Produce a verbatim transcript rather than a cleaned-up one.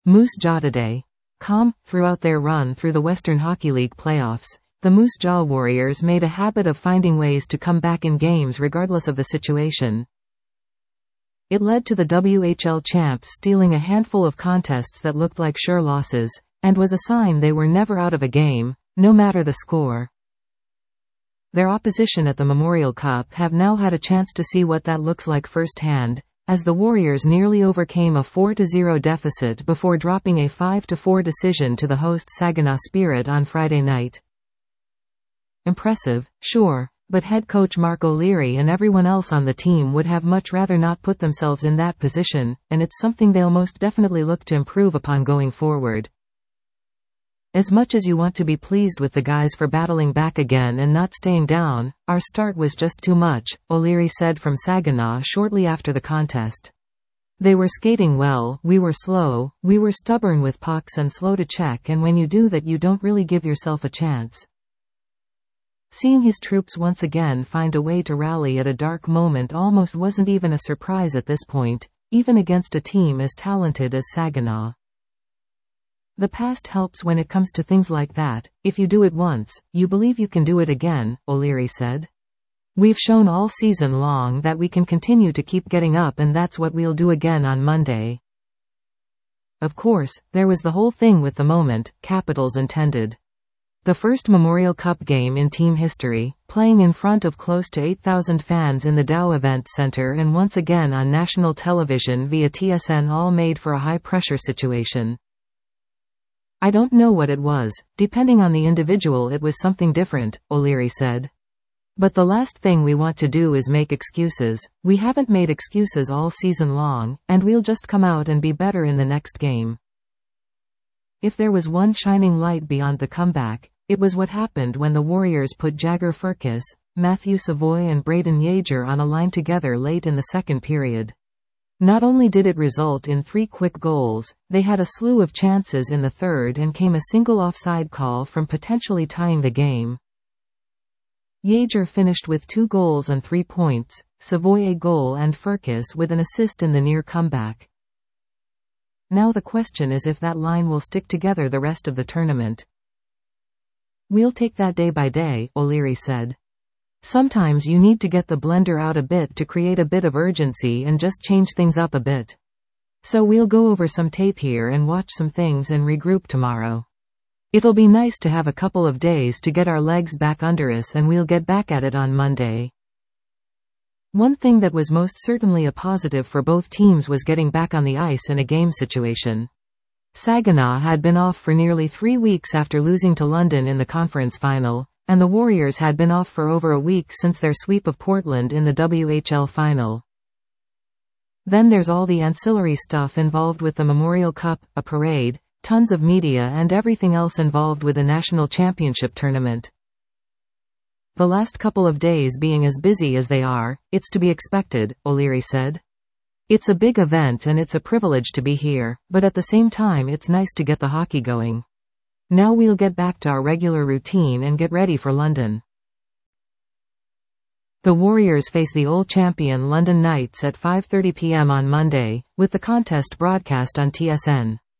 Moose Jaw today. Com. Throughout their run through the Western Hockey League playoffs, the Moose Jaw Warriors made a habit of finding ways to come back in games regardless of the situation. It led to the W H L champs stealing a handful of contests that looked like sure losses, and was a sign they were never out of a game, no matter the score. Their opposition at the Memorial Cup have now had a chance to see what that looks like firsthand, as the Warriors nearly overcame a four to zero deficit before dropping a five to four decision to the host Saginaw Spirit on Friday night. Impressive, sure, but head coach Mark O'Leary and everyone else on the team would have much rather not put themselves in that position, and it's something they'll most definitely look to improve upon going forward. As much as you want to be pleased with the guys for battling back again and not staying down, our start was just too much, O'Leary said from Saginaw shortly after the contest. They were skating well, we were slow, we were stubborn with pucks and slow to check, and when you do that you don't really give yourself a chance. Seeing his troops once again find a way to rally at a dark moment almost wasn't even a surprise at this point, even against a team as talented as Saginaw. The past helps when it comes to things like that. If you do it once, you believe you can do it again, O'Leary said. We've shown all season long that we can continue to keep getting up, and that's what we'll do again on Monday. Of course, there was the whole thing with the moment, Capitals intended. The first Memorial Cup game in team history, playing in front of close to eight thousand fans in the Dow Event Center and once again on national television via T S N, all made for a high-pressure situation. I don't know what it was, depending on the individual it was something different, O'Leary said. But the last thing we want to do is make excuses. We haven't made excuses all season long, and we'll just come out and be better in the next game. If there was one shining light beyond the comeback, it was what happened when the Warriors put Jagger Firkus, Matthew Savoy and Braden Yager on a line together late in the second period. Not only did it result in three quick goals, they had a slew of chances in the third and came a single offside call from potentially tying the game. Yager finished with two goals and three points, Savoy a goal and Firkus with an assist in the near comeback. Now the question is if that line will stick together the rest of the tournament. We'll take that day by day, O'Leary said. Sometimes you need to get the blender out a bit to create a bit of urgency and just change things up a bit. So we'll go over some tape here and watch some things and regroup tomorrow. It'll be nice to have a couple of days to get our legs back under us, and we'll get back at it on Monday. One thing that was most certainly a positive for both teams was getting back on the ice in a game situation. Saginaw had been off for nearly three weeks after losing to London in the conference final, and the Warriors had been off for over a week since their sweep of Portland in the W H L final. Then there's all the ancillary stuff involved with the Memorial Cup, a parade, tons of media and everything else involved with the national championship tournament. The last couple of days being as busy as they are, it's to be expected, O'Leary said. It's a big event and it's a privilege to be here, but at the same time it's nice to get the hockey going. Now we'll get back to our regular routine and get ready for London. The Warriors face the old champion London Knights at five thirty p m on Monday, with the contest broadcast on T S N.